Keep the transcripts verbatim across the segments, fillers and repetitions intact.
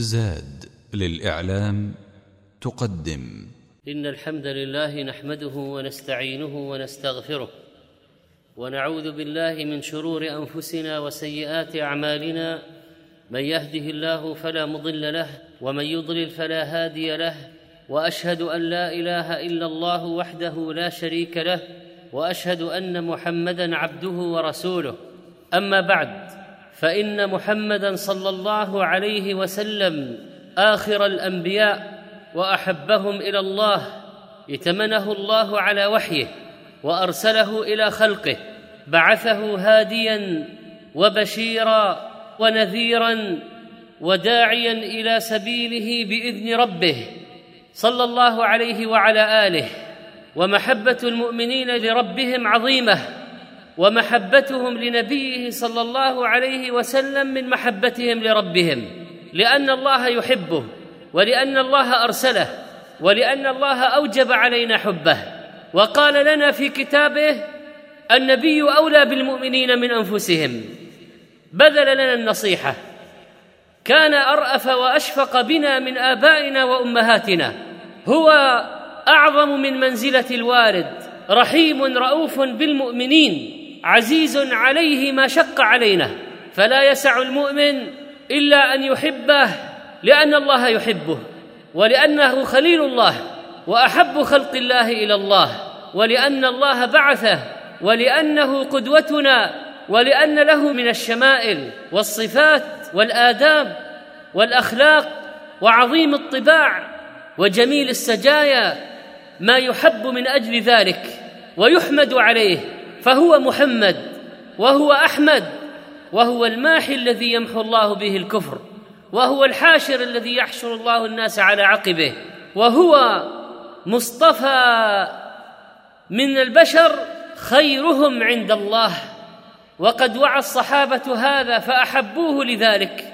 زاد للإعلام تقدم. إن الحمد لله نحمده ونستعينه ونستغفره، ونعوذ بالله من شرور أنفسنا وسيئات أعمالنا. من يهده الله فلا مضل له، ومن يضلل فلا هادي له، وأشهد أن لا إله إلا الله وحده لا شريك له، وأشهد أن محمدًا عبده ورسوله. أما بعد، فإن محمدًا صلى الله عليه وسلم آخر الأنبياء وأحبهم إلى الله، ائتمنه الله على وحيه وأرسله إلى خلقه، بعثه هادياً وبشيراً ونذيراً وداعياً إلى سبيله بإذن ربه صلى الله عليه وعلى آله. ومحبة المؤمنين لربهم عظيمة، ومحبتهم لنبيه صلى الله عليه وسلم من محبتهم لربهم، لأن الله يحبه، ولأن الله أرسله، ولأن الله أوجب علينا حبه. وقال لنا في كتابه: النبي أولى بالمؤمنين من أنفسهم. بذل لنا النصيحة، كان أرأف وأشفق بنا من آبائنا وأمهاتنا، هو أعظم من منزلة الوالد، رحيم رؤوف بالمؤمنين، عزيز عليه ما شق علينا، فلا يسع المؤمن إلا أن يحبه، لأن الله يحبه، ولأنه خليل الله وأحب خلق الله إلى الله، ولأن الله بعثه، ولأنه قدوتنا، ولأن له من الشمائل والصفات والآداب والأخلاق وعظيم الطباع وجميل السجايا ما يحب من أجل ذلك ويحمد عليه. فهو محمد، وهو أحمد، وهو الماحي الذي يمحو الله به الكفر، وهو الحاشر الذي يحشر الله الناس على عقبه، وهو مصطفى من البشر خيرهم عند الله. وقد وعى الصحابة هذا فأحبوه لذلك،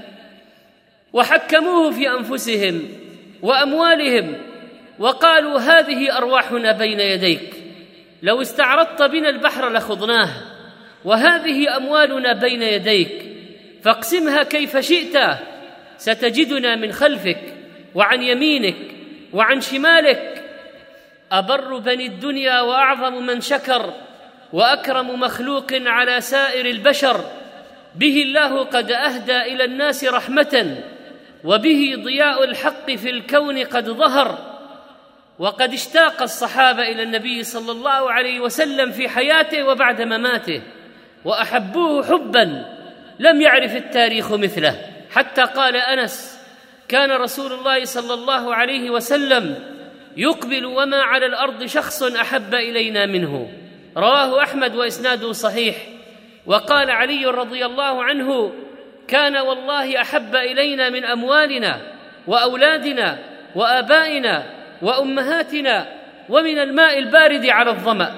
وحكموه في أنفسهم وأموالهم، وقالوا: هذه أرواحنا بين يديك، لو استعرضت بنا البحر لخضناه، وهذه أموالنا بين يديك، فاقسمها كيف شئت، ستجدنا من خلفك وعن يمينك وعن شمالك. أبر بني الدنيا وأعظم من شكر، وأكرم مخلوق على سائر البشر، به الله قد أهدى إلى الناس رحمة، وبه ضياء الحق في الكون قد ظهر. وقد اشتاق الصحابة إلى النبي صلى الله عليه وسلم في حياته وبعد مماته، وأحبوه حباً لم يعرف التاريخ مثله، حتى قال أنس: كان رسول الله صلى الله عليه وسلم يقبل وما على الأرض شخص أحب إلينا منه. رواه أحمد وإسناده صحيح. وقال علي رضي الله عنه: كان والله أحب إلينا من أموالنا وأولادنا وآبائنا وأمهاتنا ومن الماء البارد على الظمأ،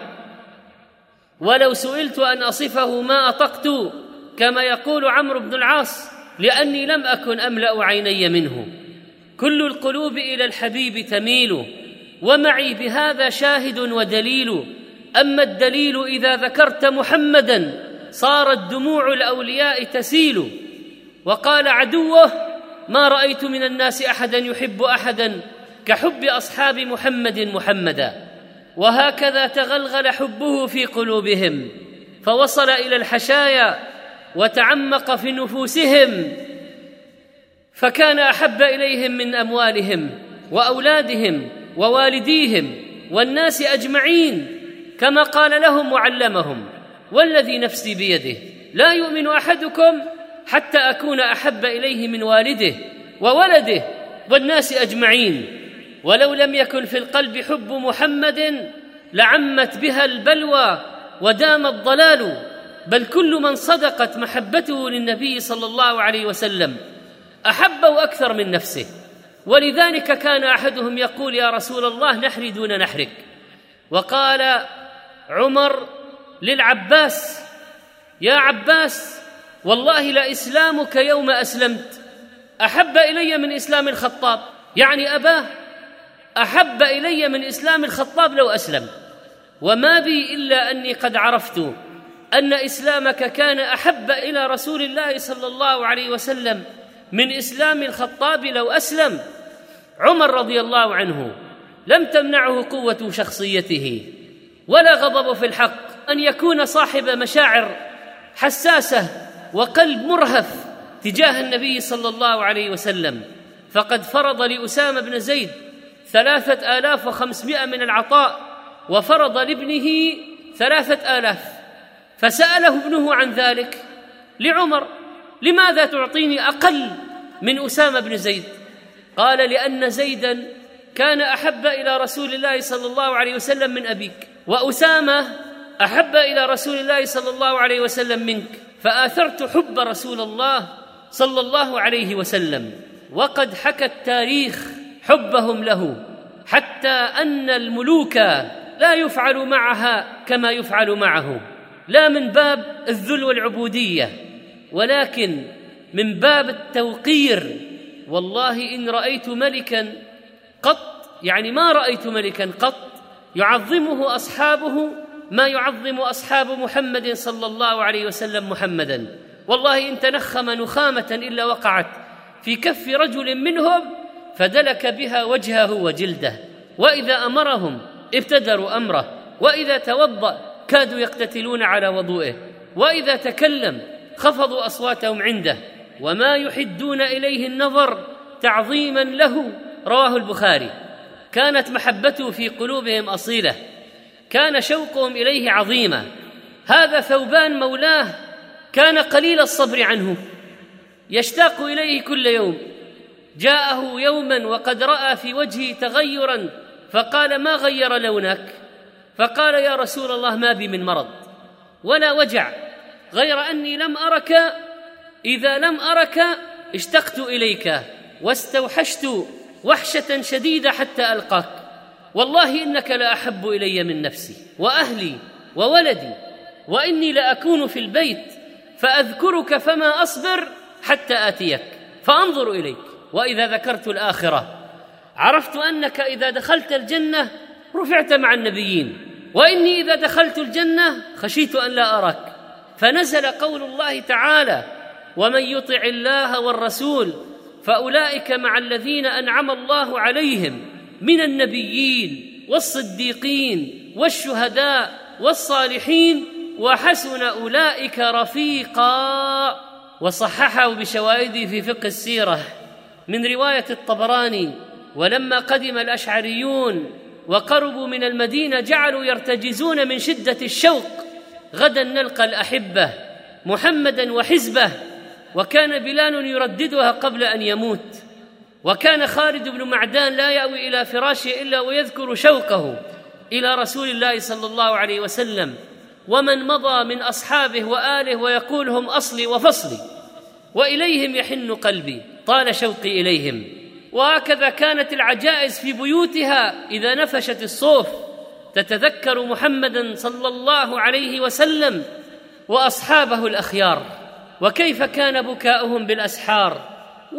ولو سئلت أن أصفه ما أطقت، كما يقول عمرو بن العاص، لأني لم أكن أملأ عيني منه. كل القلوب إلى الحبيب تميل، ومعي بهذا شاهد ودليل. أما الدليل إذا ذكرت محمدًا صارت دموع الأولياء تسيل. وقال عدوه: ما رأيت من الناس أحدًا يحب أحدًا كحب أصحاب محمد محمدا. وهكذا تغلغل حبه في قلوبهم، فوصل إلى الحشايا وتعمق في نفوسهم، فكان أحب إليهم من أموالهم وأولادهم ووالديهم والناس أجمعين، كما قال لهم وعلمهم: والذي نفسي بيده لا يؤمن أحدكم حتى أكون أحب إليه من والده وولده والناس أجمعين. ولو لم يكن في القلب حب محمد لعمت بها البلوى ودام الضلال، بل كل من صدقت محبته للنبي صلى الله عليه وسلم أحبه أكثر من نفسه. ولذلك كان أحدهم يقول: يا رسول الله نحري دون نحرك. وقال عمر للعباس: يا عباس، والله لإسلامك يوم أسلمت أحب إلي من إسلام الخطاب، يعني أباه أحب إلي من إسلام الخطاب لو أسلم، وما بي إلا أني قد عرفت أن إسلامك كان أحب إلى رسول الله صلى الله عليه وسلم من إسلام الخطاب لو أسلم. عمر رضي الله عنه لم تمنعه قوة شخصيته ولا غضب في الحق أن يكون صاحب مشاعر حساسة وقلب مرهف تجاه النبي صلى الله عليه وسلم، فقد فرض لأسامة بن زيد ثلاثة آلاف وخمسمائة من العطاء، وفرض لابنه ثلاثة آلاف، فسأله ابنه عن ذلك لعمر: لماذا تعطيني أقل من أسامة بن زيد؟ قال: لأن زيدا كان أحب إلى رسول الله صلى الله عليه وسلم من أبيك، وأسامة أحب إلى رسول الله صلى الله عليه وسلم منك، فآثرت حب رسول الله صلى الله عليه وسلم. وقد حكى التاريخ حبهم له، حتى أن الملوك لا يفعل معها كما يفعل معه، لا من باب الذل والعبودية، ولكن من باب التوقير. والله إن رأيت ملكا قط، يعني ما رأيت ملكا قط يعظمه أصحابه ما يعظم أصحاب محمد صلى الله عليه وسلم محمدا. والله إن تنخم نخامة إلا وقعت في كف رجل منهم فدلك بها وجهه وجلده، وإذا أمرهم ابتدروا أمره، وإذا توضأ كادوا يقتتلون على وضوئه، وإذا تكلم خفضوا أصواتهم عنده، وما يحدون إليه النظر تعظيما له. رواه البخاري. كانت محبته في قلوبهم أصيلة، كان شوقهم إليه عظيما. هذا ثوبان مولاه كان قليل الصبر عنه، يشتاق إليه كل يوم. جاءه يوما وقد رأى في وجهه تغيرا، فقال: ما غير لونك؟ فقال: يا رسول الله ما بي من مرض ولا وجع، غير أني لم أرك، إذا لم أرك اشتقت إليك واستوحشت وحشة شديدة حتى ألقاك، والله إنك لأحب إلي من نفسي وأهلي وولدي، وإني لأكون في البيت فأذكرك فما أصبر حتى آتيك فأنظر إليك، وإذا ذكرت الآخرة عرفت أنك إذا دخلت الجنة رفعت مع النبيين، وإني إذا دخلت الجنة خشيت أن لا أراك. فنزل قول الله تعالى: ومن يطع الله والرسول فأولئك مع الذين أنعم الله عليهم من النبيين والصديقين والشهداء والصالحين وحسن أولئك رفيقا. وصححه بشواهده في فقه السيرة من رواية الطبراني: ولما قدم الأشعريون وقربوا من المدينة جعلوا يرتجزون من شدة الشوق: غدا نلقى الأحبة محمدا وحزبه. وكان بلال يرددها قبل أن يموت. وكان خالد بن معدان لا يأوي إلى فراشه إلا ويذكر شوقه إلى رسول الله صلى الله عليه وسلم ومن مضى من أصحابه وآله، ويقول: هم أصلي وفصلي وإليهم يحن قلبي، طال شوقي إليهم. وهكذا كانت العجائز في بيوتها إذا نفشت الصوف تتذكر محمدا صلى الله عليه وسلم وأصحابه الأخيار. وكيف كان بكاؤهم بالأسحار.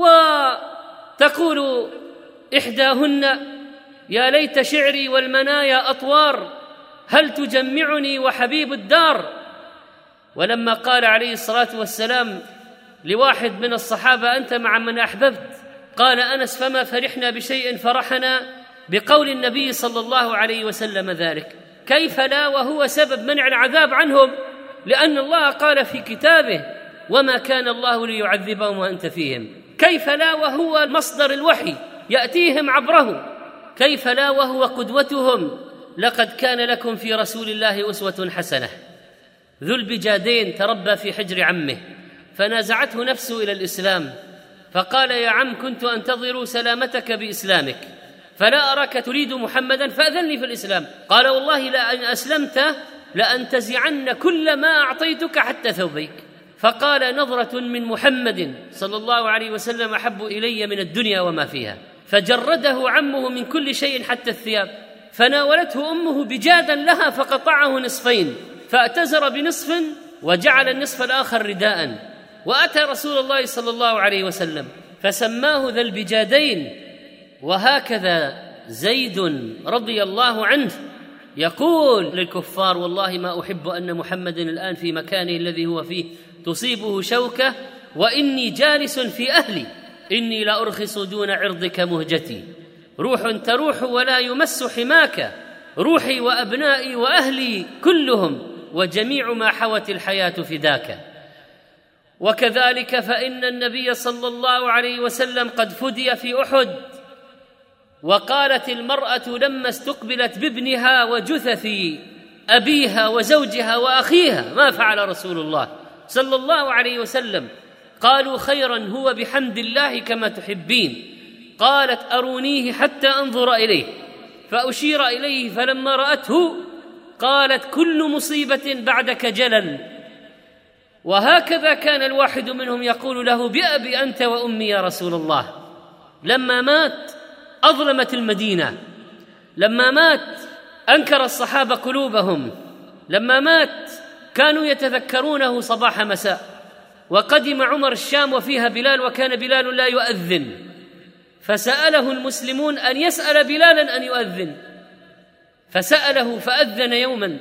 وتقول إحداهن: يا ليت شعري والمنايا أطوار، هل تجمعني وحبيب الدار. ولما قال عليه الصلاة والسلام لواحد من الصحابة: أنت مع من أحببت؟ قال أنس: فما فرحنا بشيء فرحنا بقول النبي صلى الله عليه وسلم ذلك. كيف لا وهو سبب منع العذاب عنهم، لأن الله قال في كتابه: وما كان الله ليعذبهم وأنت فيهم. كيف لا وهو مصدر الوحي يأتيهم عبره. كيف لا وهو قدوتهم. لقد كان لكم في رسول الله أسوة حسنة. ذو البجادين تربى في حجر عمه، فنازعته نفسه إلى الإسلام، فقال: يا عم، كنت أنتظر سلامتك بإسلامك، فلا أراك تريد محمدا فأذن لي في الإسلام. قال: والله لأن أسلمت لأنتزعن كل ما أعطيتك حتى ثوبيك. فقال: نظرة من محمد صلى الله عليه وسلم أحب إلي من الدنيا وما فيها. فجرده عمه من كل شيء حتى الثياب، فناولته أمه بجادا لها فقطعه نصفين، فأتزر بنصف وجعل النصف الآخر رداء. وأتى رسول الله صلى الله عليه وسلم فسماه ذا البجادين. وهكذا زيد رضي الله عنه يقول للكفار: والله ما أحب أن محمدا الآن في مكانه الذي هو فيه تصيبه شوكة، وإني جالس في أهلي إني لأرخص دون عرضك مهجتي، روح تروح ولا يمس حماك، روحي وأبنائي وأهلي كلهم وجميع ما حوت الحياة فداك. وكذلك فإن النبي صلى الله عليه وسلم قد فدي في أحد، وقالت المرأة لما استقبلت بابنها وجثث أبيها وزوجها وأخيها: ما فعل رسول الله صلى الله عليه وسلم؟ قالوا: خيرا هو بحمد الله كما تحبين. قالت: أرونيه حتى أنظر إليه، فأشير إليه، فلما رأته قالت: كل مصيبة بعدك جلل. وهكذا كان الواحد منهم يقول له: بأبي أنت وأمي يا رسول الله. لما مات أظلمت المدينة، لما مات أنكر الصحابة قلوبهم، لما مات كانوا يتذكرونه صباح مساء. وقدم عمر الشام وفيها بلال، وكان بلال لا يؤذن، فسأله المسلمون أن يسأل بلالا أن يؤذن، فسأله فأذن يوما،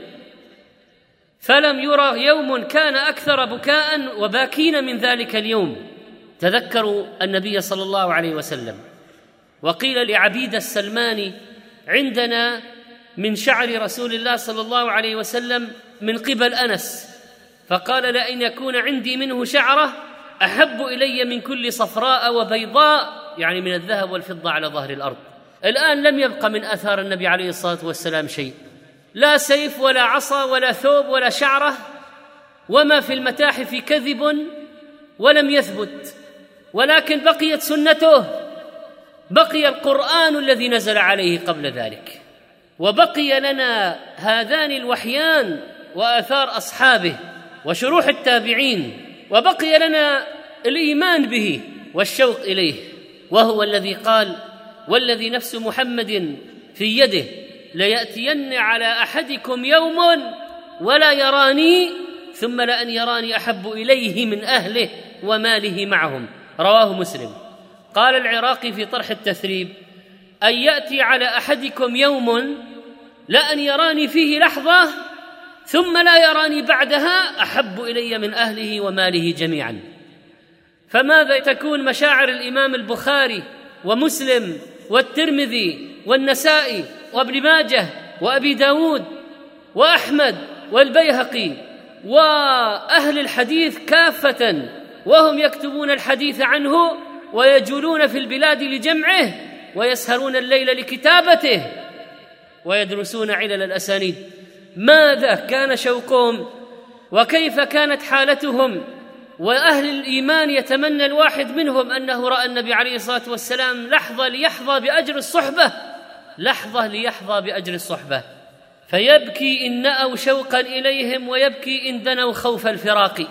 فلم يرى يوم كان أكثر بكاء وباكين من ذلك اليوم. تذكروا النبي صلى الله عليه وسلم. وقيل لعبيد السلماني: عندنا من شعر رسول الله صلى الله عليه وسلم من قبل أنس، فقال: لأن يكون عندي منه شعرة أحب إلي من كل صفراء وبيضاء، يعني من الذهب والفضة على ظهر الأرض. الآن لم يبقى من أثار النبي عليه الصلاة والسلام شيء، لا سيف ولا عصا ولا ثوب ولا شعرة، وما في المتاحف كذب ولم يثبت، ولكن بقيت سنته، بقي القرآن الذي نزل عليه قبل ذلك، وبقي لنا هذان الوحيان وآثار أصحابه وشروح التابعين، وبقي لنا الإيمان به والشوق إليه. وهو الذي قال: والذي نفس محمد في يده ليأتين على أحدكم يوم ولا يراني ثم لأن يراني أحب إليه من أهله وماله معهم. رواه مسلم. قال العراقي في طرح التثريب: أن يأتي على أحدكم يوم لأن يراني فيه لحظة ثم لا يراني بعدها أحب إلي من أهله وماله جميعا. فماذا تكون مشاعر الإمام البخاري ومسلم والترمذي والنسائي وابن ماجه وأبي داود وأحمد والبيهقي وأهل الحديث كافة، وهم يكتبون الحديث عنه ويجولون في البلاد لجمعه ويسهرون الليل لكتابته ويدرسون علل الأسانيد. ماذا كان شوقهم وكيف كانت حالتهم؟ وأهل الإيمان يتمنى الواحد منهم أنه رأى النبي عليه الصلاة والسلام لحظة ليحظى بأجر الصحبة، لحظة ليحظى بأجر الصحبة، فيبكي إن نأوا شوقا إليهم ويبكي إن دنوا خوف الفراق.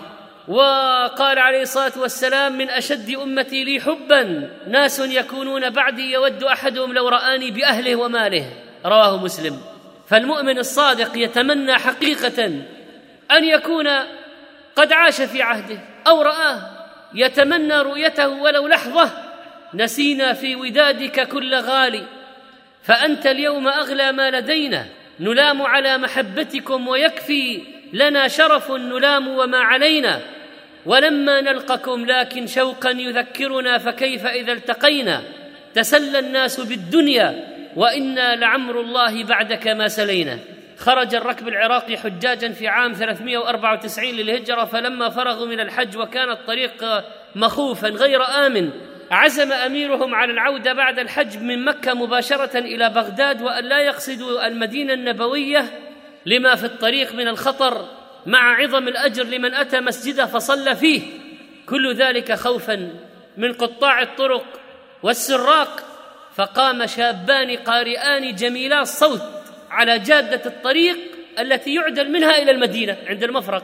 وقال عليه الصلاة والسلام: من أشد أمتي لي حبا ناس يكونون بعدي يود أحدهم لو رآني بأهله وماله. رواه مسلم. فالمؤمن الصادق يتمنى حقيقة أن يكون قد عاش في عهده أو رآه، يتمنى رؤيته ولو لحظة. نسينا في ودادك كل غالي، فأنت اليوم أغلى ما لدينا، نلام على محبتكم ويكفي لنا شرف نلام وما علينا، ولما نلقكم لكن شوقا يذكرنا فكيف إذا التقينا، تسلى الناس بالدنيا وإنا لعمر الله بعدك ما سلينا. خرج الركب العراقي حجاجا في عام ثلاثمائة وأربعة وتسعين للهجرة، فلما فرغوا من الحج وكان الطريق مخوفا غير آمن عزم أميرهم على العودة بعد الحج من مكة مباشرة إلى بغداد، وأن لا يقصدوا المدينة النبوية لما في الطريق من الخطر، مع عظم الأجر لمن أتى مسجده فصلى فيه، كل ذلك خوفا من قطاع الطرق والسراق. فقام شابان قارئان جميلا الصوت على جادة الطريق التي يعدل منها إلى المدينة عند المفرق،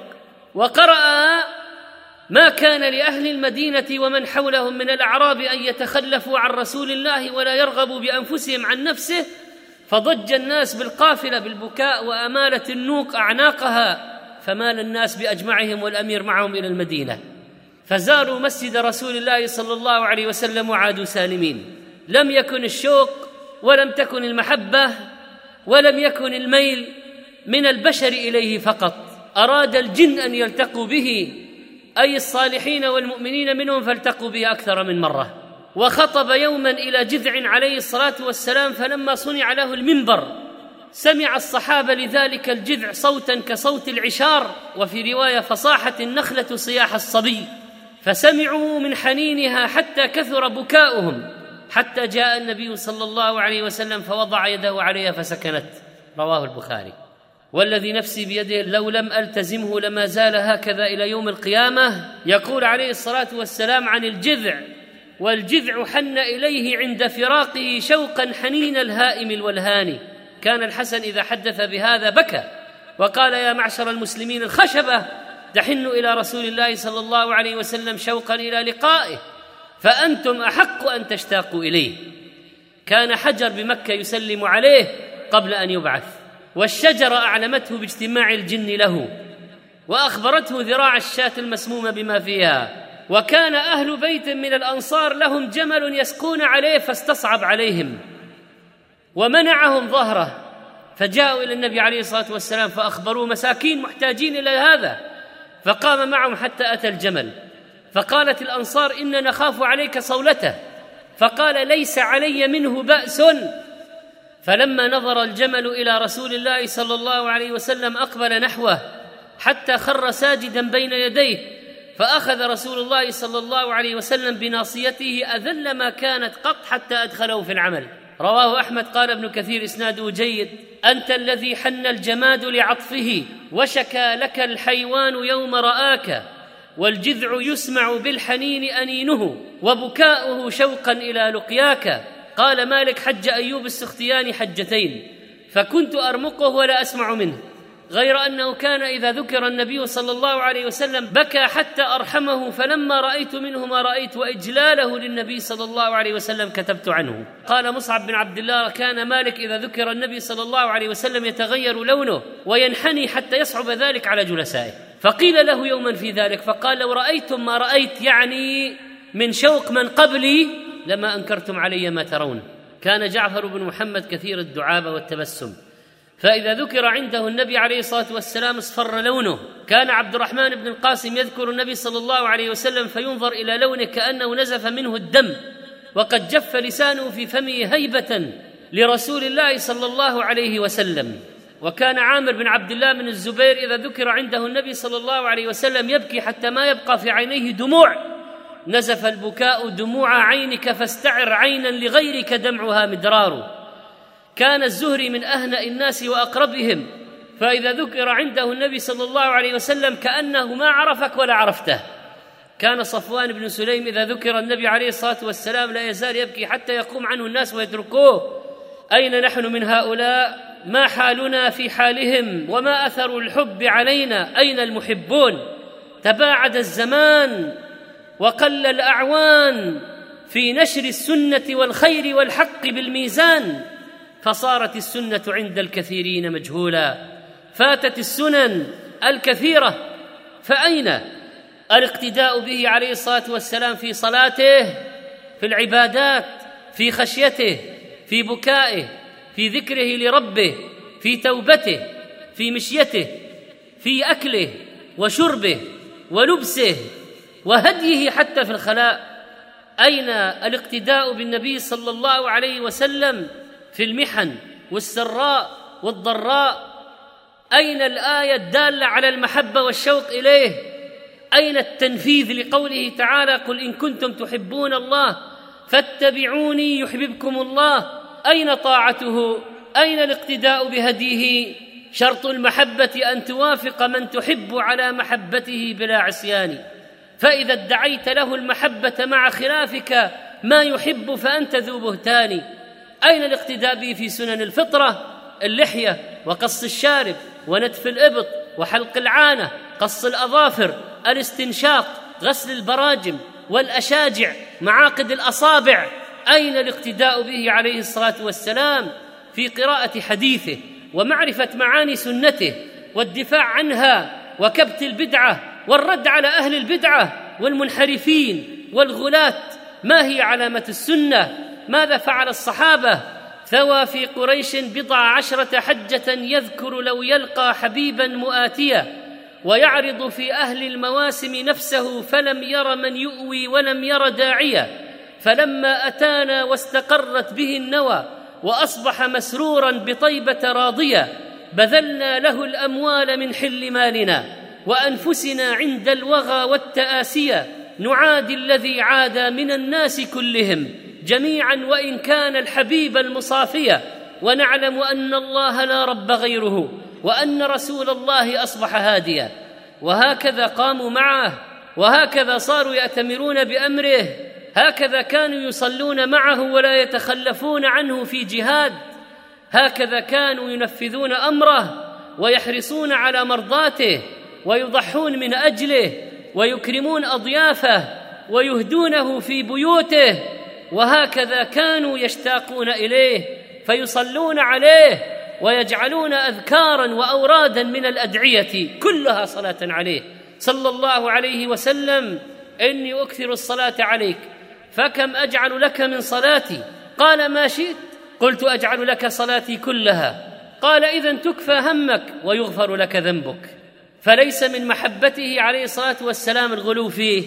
وقرأ ما كان لأهل المدينة ومن حولهم من الأعراب أن يتخلفوا عن رسول الله ولا يرغبوا بأنفسهم عن نفسه، فضج الناس بالقافلة بالبكاء وأمالت النوق أعناقها، فمال الناس بأجمعهم والأمير معهم إلى المدينة، فزاروا مسجد رسول الله صلى الله عليه وسلم وعادوا سالمين. لم يكن الشوق ولم تكن المحبة ولم يكن الميل من البشر إليه فقط، أراد الجن أن يلتقوا به، أي الصالحين والمؤمنين منهم، فالتقوا به أكثر من مرة. وخطب يوما إلى جذع عليه الصلاة والسلام، فلما صنع له المنبر سمع الصحابة لذلك الجذع صوتا كصوت العشار، وفي رواية فصاحة النخلة صياح الصبي، فسمعوا من حنينها حتى كثر بكاؤهم، حتى جاء النبي صلى الله عليه وسلم فوضع يده عليها فسكنت. رواه البخاري. والذي نفسي بيده لو لم ألتزمه لما زال هكذا إلى يوم القيامة. يقول عليه الصلاة والسلام عن الجذع: والجذع حن إليه عند فراقه شوقا حنين الهائم الولهان. كان الحسن إذا حدث بهذا بكى وقال: يا معشر المسلمين، الخشبة تحن إلى رسول الله صلى الله عليه وسلم شوقا إلى لقائه، فأنتم أحق أن تشتاقوا إليه. كان حجر بمكة يسلم عليه قبل أن يبعث، والشجرة أعلمته باجتماع الجن له، وأخبرته ذراع الشاة المسمومة بما فيها. وكان أهل بيت من الأنصار لهم جمل يسقون عليه فاستصعب عليهم ومنعهم ظهره، فجاءوا إلى النبي عليه الصلاة والسلام فأخبروه مساكين محتاجين إلى هذا، فقام معهم حتى أتى الجمل، فقالت الأنصار: إننا نخاف عليك صولته، فقال: ليس علي منه بأس. فلما نظر الجمل إلى رسول الله صلى الله عليه وسلم أقبل نحوه حتى خر ساجدا بين يديه، فأخذ رسول الله صلى الله عليه وسلم بناصيته أذل ما كانت قط حتى أدخله في العمل. رواه أحمد. قال ابن كثير إسناده جيد: أنت الذي حن الجماد لعطفه وشكى لك الحيوان يوم رآك، والجذع يسمع بالحنين أنينه وبكاؤه شوقا إلى لقياك. قال مالك: حج أيوب السختياني حجتين، فكنت أرمقه ولا أسمع منه، غير أنه كان إذا ذكر النبي صلى الله عليه وسلم بكى حتى أرحمه، فلما رأيت منه ما رأيت وإجلاله للنبي صلى الله عليه وسلم كتبت عنه. قال مصعب بن عبد الله: كان مالك إذا ذكر النبي صلى الله عليه وسلم يتغير لونه وينحني حتى يصعب ذلك على جلسائه. فقيل له يوما في ذلك فقال: لو رأيتم ما رأيت، يعني من شوق من قبلي، لما أنكرتم علي ما ترون. كان جعفر بن محمد كثير الدعابة والتبسم، فإذا ذكر عنده النبي عليه الصلاة والسلام اصفر لونه. كان عبد الرحمن بن القاسم يذكر النبي صلى الله عليه وسلم فينظر إلى لونه كأنه نزف منه الدم، وقد جف لسانه في فمه هيبة لرسول الله صلى الله عليه وسلم. وكان عامر بن عبد الله بن الزبير إذا ذكر عنده النبي صلى الله عليه وسلم يبكي حتى ما يبقى في عينيه دموع: نزف البكاء دموع عينك فاستعر عينا لغيرك دمعها مدرار. كان الزهري من أهنأ الناس وأقربهم، فإذا ذكر عنده النبي صلى الله عليه وسلم كأنه ما عرفك ولا عرفته. كان صفوان بن سليم إذا ذكر النبي عليه الصلاة والسلام لا يزال يبكي حتى يقوم عنه الناس ويتركوه: أين نحن من هؤلاء؟ ما حالنا في حالهم؟ وما أثر الحب علينا؟ أين المحبون؟ تباعد الزمان وقل الأعوان في نشر السنة والخير والحق بالميزان، فصارت السنة عند الكثيرين مجهولا، فاتت السنن الكثيرة، فأين الاقتداء به عليه الصلاة والسلام في صلاته، في العبادات، في خشيته، في بكائه، في ذكره لربه، في توبته، في مشيته، في أكله وشربه ولبسه وهديه حتى في الخلاء؟ أين الاقتداء بالنبي صلى الله عليه وسلم في المحن والسراء والضراء؟ أين الآية الدالة على المحبة والشوق إليه؟ أين التنفيذ لقوله تعالى: قل إن كنتم تحبون الله فاتبعوني يحببكم الله؟ أين طاعته؟ أين الاقتداء بهديه؟ شرط المحبة أن توافق من تحب على محبته بلا عصيان، فإذا ادعيت له المحبة مع خلافك ما يحب فأنت ذو بهتان. أين الاقتداء به في سنن الفطرة؟ اللحية وقص الشارب ونتف الإبط وحلق العانة، قص الأظافر، الاستنشاق، غسل البراجم والأشاجع، معاقد الأصابع. أين الاقتداء به عليه الصلاة والسلام في قراءة حديثه ومعرفة معاني سنته والدفاع عنها وكبت البدعة والرد على أهل البدعة والمنحرفين والغلاة؟ ما هي علامة السنة؟ ماذا فعل الصحابة؟ ثوى في قريش بضع عشرة حجة يذكر لو يلقى حبيبا مؤاتيا، ويعرض في أهل المواسم نفسه فلم ير من يؤوي ولم ير داعيا، فلما أتانا واستقرت به النوى وأصبح مسرورا بطيبة راضية بذلنا له الأموال من حل مالنا وأنفسنا عند الوغى والتآسية نعادي الذي عاد من الناس كلهم جميعا وإن كان الحبيب المصافية ونعلم أن الله لا رب غيره وأن رسول الله أصبح هاديا. وهكذا قاموا معه، وهكذا صاروا يأتمرون بأمره، هكذا كانوا يصلون معه ولا يتخلفون عنه في جهاد، هكذا كانوا ينفذون أمره ويحرصون على مرضاته ويضحون من أجله ويكرمون أضيافه ويهدونه في بيوته، وهكذا كانوا يشتاقون إليه فيصلون عليه ويجعلون أذكاراً وأورادا من الأدعية كلها صلاة عليه صلى الله عليه وسلم. إني أكثر الصلاة عليك فكم أجعل لك من صلاتي؟ قال ما شئت. قلت أجعل لك صلاتي كلها. قال إذن تكفى همك ويغفر لك ذنبك. فليس من محبته عليه الصلاة والسلام الغلو فيه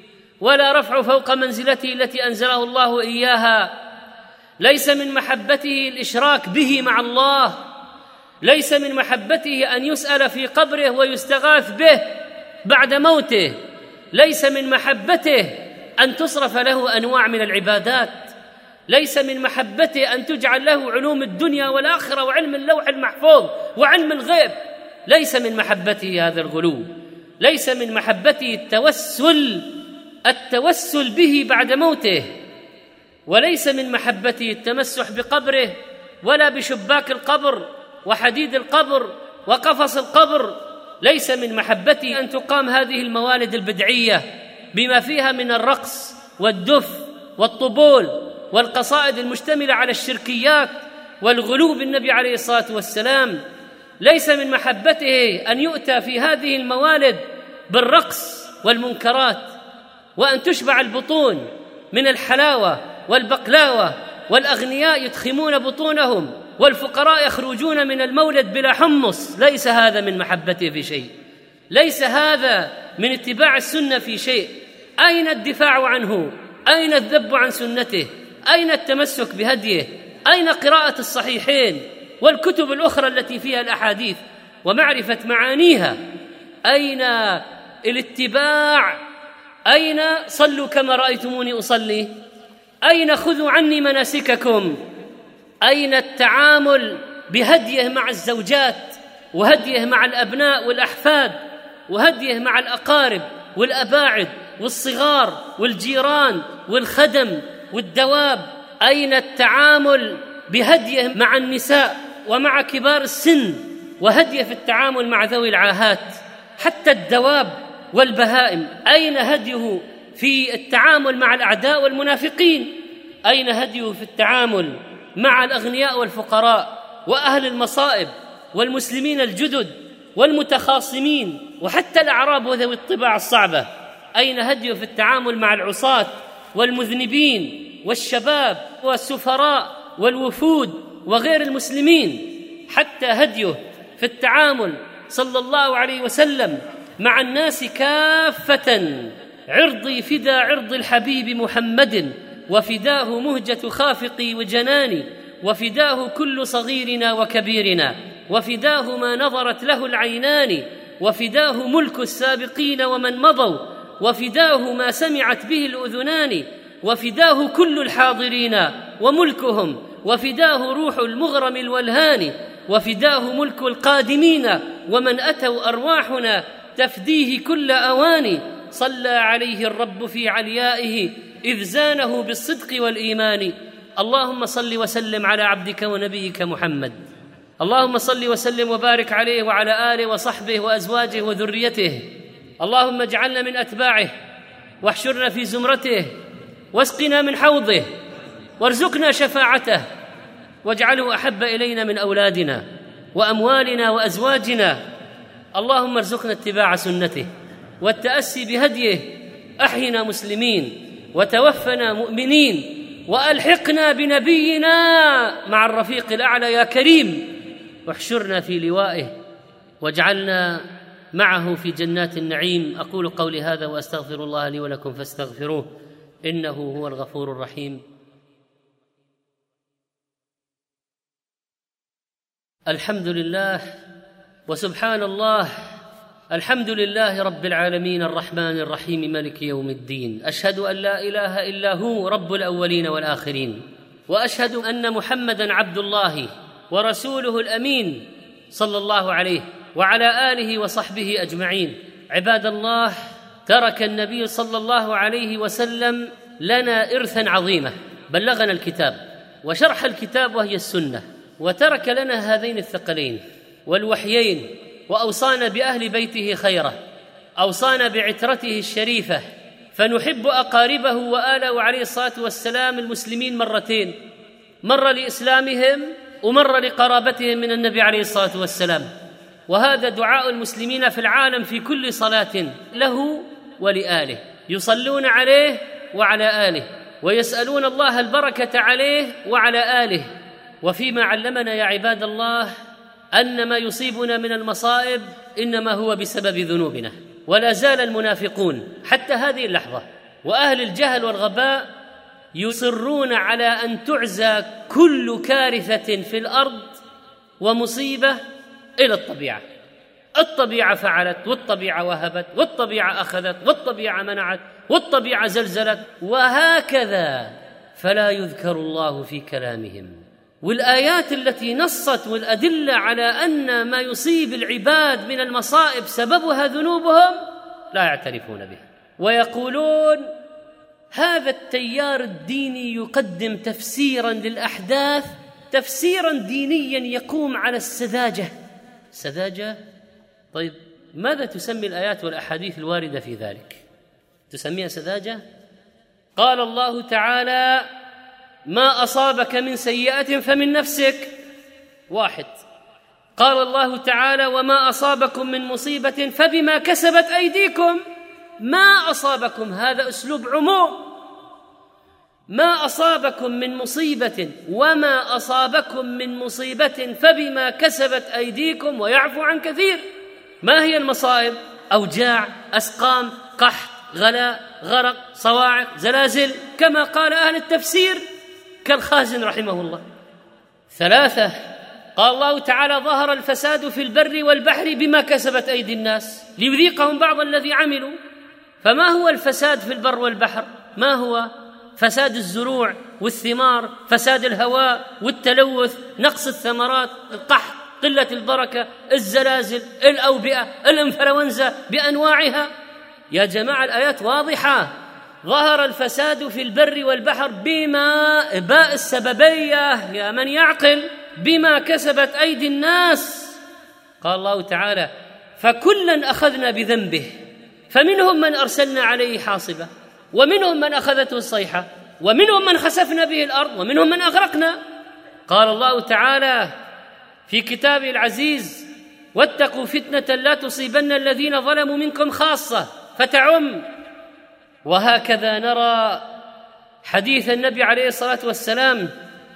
ولا رفع فوق منزلته التي أنزله الله إياها، ليس من محبته الإشراك به مع الله، ليس من محبته أن يسأل في قبره ويستغاث به بعد موته، ليس من محبته أن تصرف له أنواع من العبادات، ليس من محبته أن تجعل له علوم الدنيا والآخرة وعلم اللوح المحفوظ وعلم الغيب، ليس من محبته هذا الغلو، ليس من محبته التوسل التوسل به بعد موته، وليس من محبته التمسح بقبره ولا بشباك القبر وحديد القبر وقفص القبر، ليس من محبته أن تقام هذه الموالد البدعية بما فيها من الرقص والدف والطبول والقصائد المشتملة على الشركيات والغلو بالنبي عليه الصلاة والسلام، ليس من محبته أن يؤتى في هذه الموالد بالرقص والمنكرات وأن تشبع البطون من الحلاوة والبقلاوة والأغنياء يدخمون بطونهم والفقراء يخرجون من المولد بلا حمص، ليس هذا من محبته في شيء، ليس هذا من اتباع السنة في شيء. أين الدفاع عنه؟ أين الذب عن سنته؟ أين التمسك بهديه؟ أين قراءة الصحيحين والكتب الأخرى التي فيها الأحاديث ومعرفة معانيها؟ أين الاتباع؟ أين صلوا كما رأيتموني أصلي؟ أين خذوا عني مناسككم؟ أين التعامل بهديه مع الزوجات وهديه مع الأبناء والأحفاد وهديه مع الأقارب والأباعد والصغار والجيران والخدم والدواب؟ أين التعامل بهديه مع النساء ومع كبار السن وهديه في التعامل مع ذوي العاهات حتى الدواب والبهائم؟ أين هديه في التعامل مع الأعداء والمنافقين؟ أين هديه في التعامل مع الأغنياء والفقراء وأهل المصائب والمسلمين الجدد والمتخاصمين وحتى الأعراب وذوي الطباع الصعبة؟ أين هديه في التعامل مع العصاة والمذنبين والشباب والسفراء والوفود وغير المسلمين؟ حتى هديه في التعامل صلى الله عليه وسلم مع الناس كافة. عرضي فدا عرض الحبيب محمد وفداه مهجة خافقي وجناني وفداه كل صغيرنا وكبيرنا وفداه ما نظرت له العينان وفداه ملك السابقين ومن مضوا وفداه ما سمعت به الأذنان وفداه كل الحاضرين وملكهم وفداه روح المغرم الولهان وفداه ملك القادمين ومن أتوا أرواحنا تفديه كل أوان صلى عليه الرب في عليائه إذ زانه بالصدق والإيمان. اللهم صل وسلم على عبدك ونبيك محمد. اللهم صل وسلم وبارك عليه وعلى آله وصحبه وأزواجه وذريته. اللهم اجعلنا من أتباعه واحشرنا في زمرته واسقنا من حوضه وارزقنا شفاعته واجعله أحب إلينا من أولادنا وأموالنا وأزواجنا. اللهم ارزقنا اتباع سنته والتأسي بهديه. أحينا مسلمين وتوفنا مؤمنين وألحقنا بنبينا مع الرفيق الأعلى يا كريم واحشرنا في لوائه واجعلنا معه في جنات النعيم. أقول قولي هذا وأستغفر الله لي ولكم فاستغفروه إنه هو الغفور الرحيم. الحمد لله وسبحان الله، الحمد لله رب العالمين الرحمن الرحيم مالك يوم الدين. أشهد أن لا إله إلا هو رب الأولين والآخرين، وأشهد أن محمدًا عبد الله ورسوله الأمين صلى الله عليه وعلى آله وصحبه أجمعين. عباد الله، ترك النبي صلى الله عليه وسلم لنا إرثاً عظيمة، بلغنا الكتاب وشرح الكتاب وهي السنة، وترك لنا هذين الثقلين والوحيين، وأوصانا بأهل بيته خيرا، أوصانا بعترته الشريفة، فنحب أقاربه وآله عليه الصلاة والسلام المسلمين مرتين، مرة لإسلامهم ومرة لقرابتهم من النبي عليه الصلاة والسلام. وهذا دعاء المسلمين في العالم في كل صلاة له ولآله، يصلون عليه وعلى آله، ويسألون الله البركة عليه وعلى آله. وفيما علمنا يا عباد الله أن ما يصيبنا من المصائب إنما هو بسبب ذنوبنا، ولا زال المنافقون حتى هذه اللحظة وأهل الجهل والغباء يصرون على أن تعزى كل كارثة في الأرض ومصيبة إلى الطبيعة. الطبيعة فعلت، والطبيعة وهبت، والطبيعة أخذت، والطبيعة منعت، والطبيعة زلزلت، وهكذا، فلا يذكر الله في كلامهم. والآيات التي نصت والأدلة على أن ما يصيب العباد من المصائب سببها ذنوبهم لا يعترفون بها، ويقولون هذا التيار الديني يقدم تفسيراً للأحداث، تفسيراً دينياً يقوم على السذاجة. سذاجة؟ طيب ماذا تسمي الآيات والأحاديث الواردة في ذلك؟ تسميها سذاجة؟ قال الله تعالى: ما أصابك من سيئة فمن نفسك، واحد. قال الله تعالى: وما أصابكم من مصيبة فبما كسبت أيديكم. ما أصابكم، هذا أسلوب عموم، ما أصابكم من مصيبة، وما أصابكم من مصيبة فبما كسبت أيديكم ويعفو عن كثير. ما هي المصائب؟ أوجاع، أسقام، قحط، غلاء، غرق، صواعق، زلازل، كما قال أهل التفسير كالخازن رحمه الله. ثلاثة، قال الله تعالى: ظهر الفساد في البر والبحر بما كسبت أيدي الناس ليذيقهم بعض الذي عملوا. فما هو الفساد في البر والبحر؟ ما هو؟ فساد الزروع والثمار، فساد الهواء والتلوث، نقص الثمرات، القحط، قلة البركة، الزلازل، الأوبئة، الإنفلونزا بأنواعها. يا جماعة الآيات واضحة. ظهر الفساد في البر والبحر بما، باء السببية يا من يعقل، بما كسبت أيدي الناس. قال الله تعالى: فكلا أخذنا بذنبه، فمنهم من أرسلنا عليه حاصبة، ومنهم من أخذته الصيحة، ومنهم من خسفنا به الأرض، ومنهم من أغرقنا. قال الله تعالى في كتابه العزيز: واتقوا فتنة لا تصيبن الذين ظلموا منكم خاصة، فتعم. وهكذا نرى حديث النبي عليه الصلاة والسلام: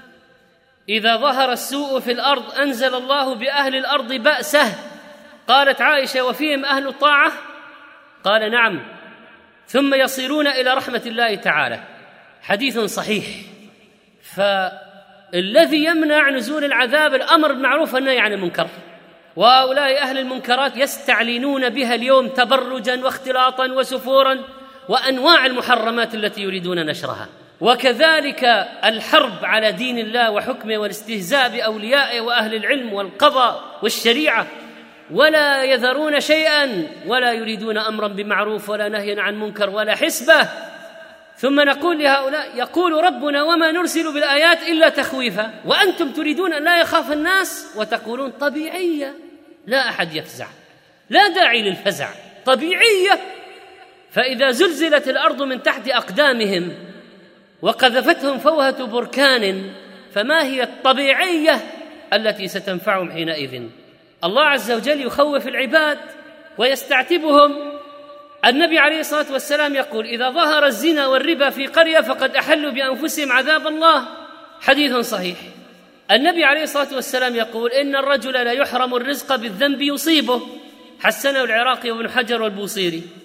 إذا ظهر السوء في الأرض أنزل الله بأهل الأرض بأسه. قالت عائشة: وفيهم أهل الطاعة؟ قال: نعم، ثم يصيرون إلى رحمة الله تعالى. حديث صحيح. فالذي يمنع نزول العذاب الأمر بالمعروف والنهي عن المنكر، وهؤلاء أهل المنكرات يستعلنون بها اليوم تبرجا واختلاطا وسفورا وأنواع المحرمات التي يريدون نشرها. وكذلك الحرب على دين الله وحكمه والاستهزاء بأوليائه وأهل العلم والقضاء والشريعة، ولا يذرون شيئا، ولا يريدون أمرا بمعروف ولا نهيا عن منكر ولا حسبة. ثم نقول لهؤلاء: يقول ربنا: وما نرسل بالآيات إلا تخويفا، وأنتم تريدون أن لا يخاف الناس وتقولون طبيعية، لا أحد يفزع، لا داعي للفزع، طبيعية. فإذا زلزلت الأرض من تحت أقدامهم وقذفتهم فوهة بركان، فما هي الطبيعية التي ستنفعهم حينئذ؟ الله عز وجل يخوف العباد ويستعتبهم. النبي عليه الصلاة والسلام يقول: إذا ظهر الزنا والربا في قرية فقد أحلوا بأنفسهم عذاب الله. حديث صحيح. النبي عليه الصلاة والسلام يقول: إن الرجل لا يحرم الرزق بالذنب يصيبه. حسنه العراقي وابن حجر والبوصيري.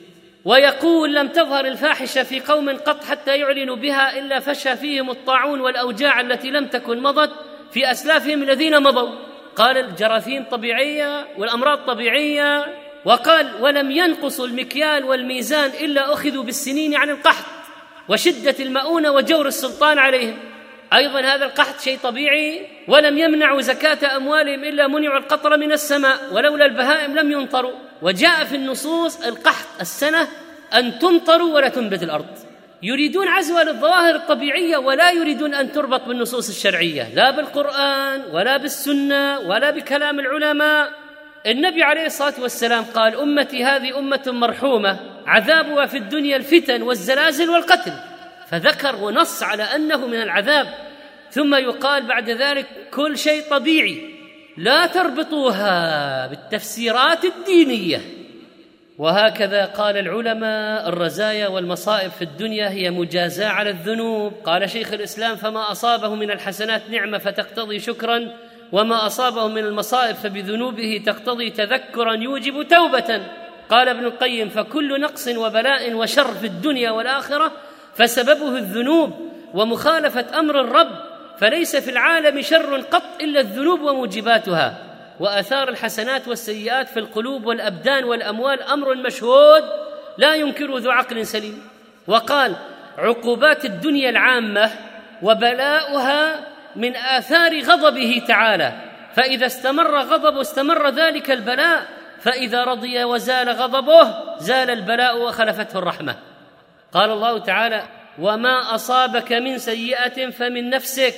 ويقول: لم تظهر الفاحشة في قوم قط حتى يعلنوا بها إلا فشى فيهم الطاعون والأوجاع التي لم تكن مضت في أسلافهم الذين مضوا. قال: الجراثيم طبيعية والأمراض طبيعية. وقال: ولم ينقصوا المكيال والميزان إلا أخذوا بالسنين عن القحط وشدة المؤونة وجور السلطان عليهم. أيضا هذا القحط شيء طبيعي. ولم يمنعوا زكاة أموالهم إلا منعوا القطر من السماء ولولا البهائم لم يمطروا. وجاء في النصوص القحط السنة أن تمطروا ولا تنبت الأرض. يريدون عزوها للظواهر الطبيعية ولا يريدون أن تربط بالنصوص الشرعية، لا بالقرآن ولا بالسنة ولا بكلام العلماء. النبي عليه الصلاة والسلام قال: أمتي هذه أمة مرحومة عذابها في الدنيا الفتن والزلازل والقتل، فذكر ونص على أنه من العذاب. ثم يقال بعد ذلك: كل شيء طبيعي، لا تربطوها بالتفسيرات الدينية. وهكذا قال العلماء: الرزايا والمصائب في الدنيا هي مجازاة على الذنوب. قال شيخ الإسلام: فما أصابه من الحسنات نعمة فتقتضي شكرا، وما أصابه من المصائب فبذنوبه تقتضي تذكرا يوجب توبة. قال ابن القيم: فكل نقص وبلاء وشر في الدنيا والآخرة فسببه الذنوب ومخالفة أمر الرب، فليس في العالم شر قط إلا الذنوب وموجباتها. وآثار الحسنات والسيئات في القلوب والأبدان والأموال أمر مشهود لا ينكره ذو عقل سليم. وقال: عقوبات الدنيا العامة وبلاؤها من آثار غضبه تعالى، فإذا استمر غضبه استمر ذلك البلاء، فإذا رضي وزال غضبه زال البلاء وخلفته الرحمة. قال الله تعالى: وما أصابك من سيئة فمن نفسك.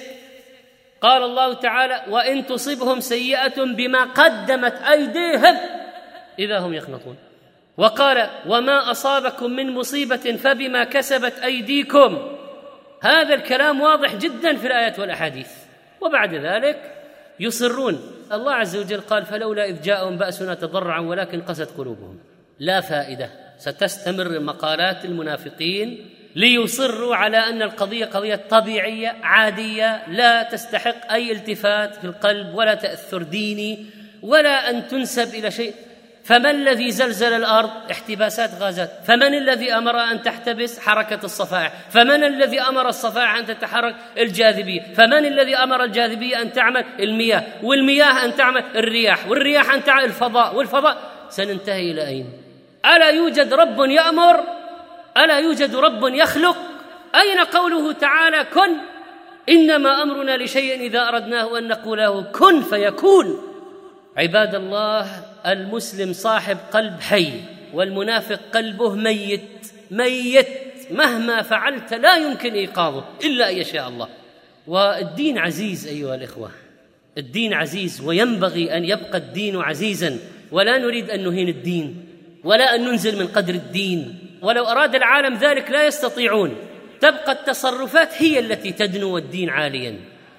قال الله تعالى: وإن تصبهم سيئة بما قدمت أيديهم إذا هم يقنطون. وقال: وما أصابكم من مصيبة فبما كسبت أيديكم. هذا الكلام واضح جدا في الآيات والأحاديث. وبعد ذلك يصرون. الله عز وجل قال: فلولا إذ جاءهم بأسنا تضرعا ولكن قست قلوبهم. لا فائدة، ستستمر مقالات المنافقين ليصروا على أن القضية قضية طبيعية عادية لا تستحق أي التفات في القلب ولا تأثر ديني ولا أن تنسب إلى شيء. فمن الذي زلزل الأرض؟ احتباسات غازات. فمن الذي أمر أن تحتبس؟ حركة الصفائح. فمن الذي أمر الصفائح أن تتحرك؟ الجاذبية. فمن الذي أمر الجاذبية أن تعمل؟ المياه. والمياه أن تعمل؟ الرياح. والرياح أن تعمل الفضاء. والفضاء سننتهي إلى أين؟ ألا يوجد رب يأمر؟ ألا يوجد رب يخلق؟ أين قوله تعالى: كن؟ إنما أمرنا لشيء إذا أردناه أن نقول له كن فيكون. عباد الله، المسلم صاحب قلب حي، والمنافق قلبه ميت ميت، مهما فعلت لا يمكن إيقاظه إلا أن يشاء الله. والدين عزيز أيها الإخوة، الدين عزيز، وينبغي أن يبقى الدين عزيزا، ولا نريد أن نهين الدين ولا أن ننزل من قدر الدين. ولو أراد العالم ذلك لا يستطيعون. تبقى التصرفات هي التي تدنو الدين عاليا.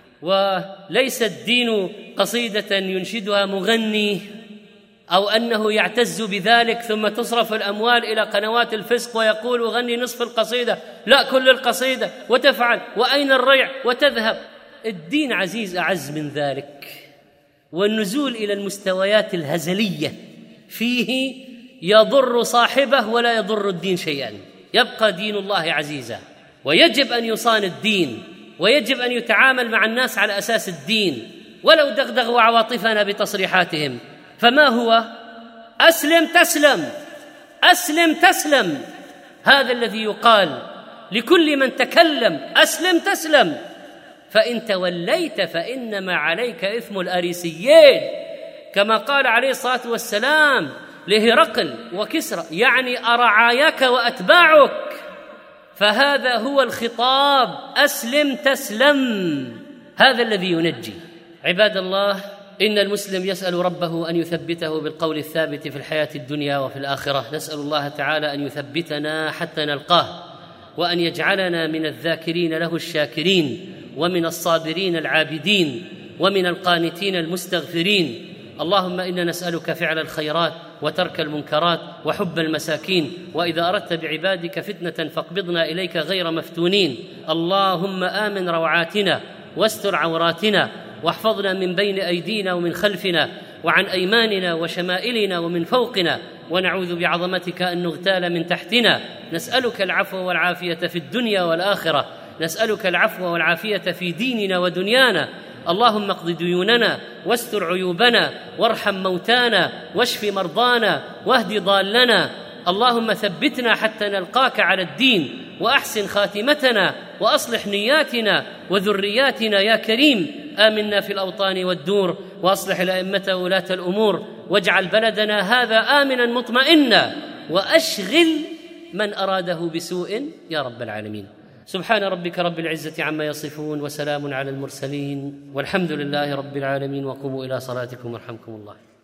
وليس الدين قصيدة ينشدها مغني أو أنه يعتز بذلك ثم تصرف الأموال إلى قنوات الفسق ويقول: غني نصف القصيدة، لا كل القصيدة، وتفعل، وأين الريع، وتذهب. الدين عزيز أعز من ذلك. والنزول إلى المستويات الهزلية فيه يضر صاحبه ولا يضر الدين شيئا. يبقى دين الله عزيزا، ويجب أن يصان الدين، ويجب أن يتعامل مع الناس على أساس الدين، ولو دغدغوا عواطفنا بتصريحاتهم. فما هو؟ أسلم تسلم، أسلم تسلم. هذا الذي يقال لكل من تكلم: أسلم تسلم. فإن توليت فإنما عليك إثم الأريسيين، كما قال عليه الصلاة والسلام لهرقل وكسرى، يعني أرعاياك وأتباعك. فهذا هو الخطاب: أسلم تسلم. هذا الذي ينجي. عباد الله، إن المسلم يسأل ربه أن يثبته بالقول الثابت في الحياة الدنيا وفي الآخرة. نسأل الله تعالى أن يثبتنا حتى نلقاه، وأن يجعلنا من الذاكرين له الشاكرين، ومن الصابرين العابدين، ومن القانتين المستغفرين. اللهم إنا نسألك فعل الخيرات وترك المنكرات وحب المساكين، وإذا أردت بعبادك فتنة فاقبضنا إليك غير مفتونين. اللهم آمن روعاتنا واستر عوراتنا، واحفظنا من بين أيدينا ومن خلفنا وعن أيماننا وشمائلنا ومن فوقنا، ونعوذ بعظمتك أن نغتال من تحتنا. نسألك العفو والعافية في الدنيا والآخرة، نسألك العفو والعافية في ديننا ودنيانا. اللهم اقض ديوننا واستر عيوبنا وارحم موتانا واشف مرضانا واهد ضالنا. اللهم ثبتنا حتى نلقاك على الدين، وأحسن خاتمتنا وأصلح نياتنا وذرياتنا يا كريم. آمنا في الأوطان والدور، وأصلح الأئمة وولاة الأمور، واجعل بلدنا هذا آمنا مطمئنا، وأشغل من أراده بسوء يا رب العالمين. سبحان ربك رب العزة عما يصفون، وسلام على المرسلين، والحمد لله رب العالمين. وقوموا إلى صلاتكم يرحمكم الله.